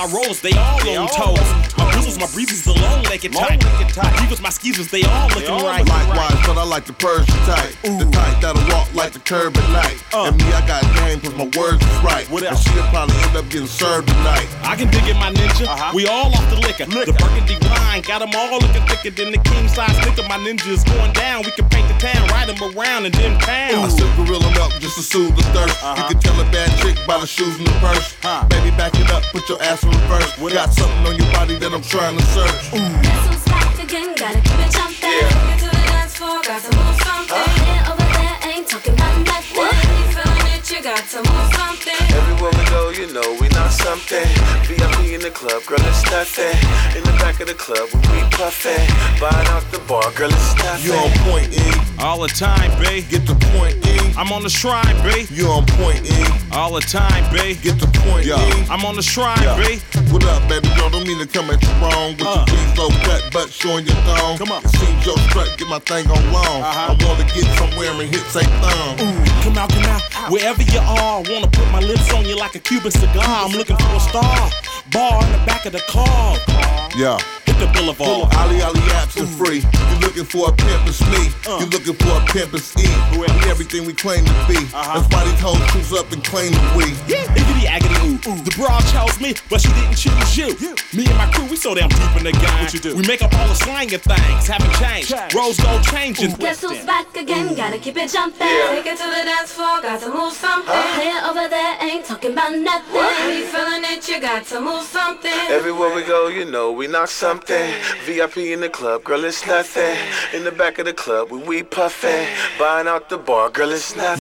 my rollers, they all on toes. My boozles, my breezes alone, they get tight. My divas, my skeezers, they all looking right. Likewise, but I like the Persian type. The type that'll walk like the curb at night. And me, I got game cause my words is right. And she'll probably end up getting served tonight. I can dig it, my ninja. We all off the liquor. The burgundy wine got them all looking thicker than the king size nigga. My ninja's going down. We can paint the town, ride them around in them I towns. sip gorilla milk just to soothe the thirst. You can tell a bad chick by the shoes in the purse. Baby, back it up, put your ass in reverse. Got something on your body that I'm trying to search. Whistles back again, gotta keep it jumping. Get to the dance floor, got to move something. Here over there, ain't talking about nothing. You feeling it, you got to move something. Everywhere we go, you know we not something. VIP in the club, girl, it's nothing. In the back of the club, when we puffin'. Buying out the bar, girl, it's nothing. You on point, E. All the time, babe. Get the point, E. I'm on the shrine, babe. You on point, E. All the time, babe. Get the point, E. I'm on the shrine, babe. What up, baby girl? Don't mean to come at you wrong. With your jeans low cut, butt showing your thong. Come on. It seems your strut, get my thing on long. I wanna get somewhere and hit say thumb. Come out, wherever you are. Wanna put my lips on you like a Cuban cigar. I'm looking for a star. Bar in the back of the car. Yeah. Hit the boulevard. Ali apps and free. You looking for a pimp, it's me. You looking for a pimp, it's E. We everything we claim to be. That's why these hoes choose up and claim that we. Iggity aggity ooh. The broad chose me, but she didn't choose you. Me and my crew, we so damn deep in the game. What you do? We make up all the slanging things, haven't changed. Rose gold changing. Whistles back again, gotta keep it jumping. Take it to the dance floor, got to move something. Here over there, ain't talking about nothing. You feeling it, you got to move something. Everywhere we go, you know we not something. VIP in the club, girl, it's nothing. In the back of the club, when we puffin'. Buying out the bar, girl, it's nothing.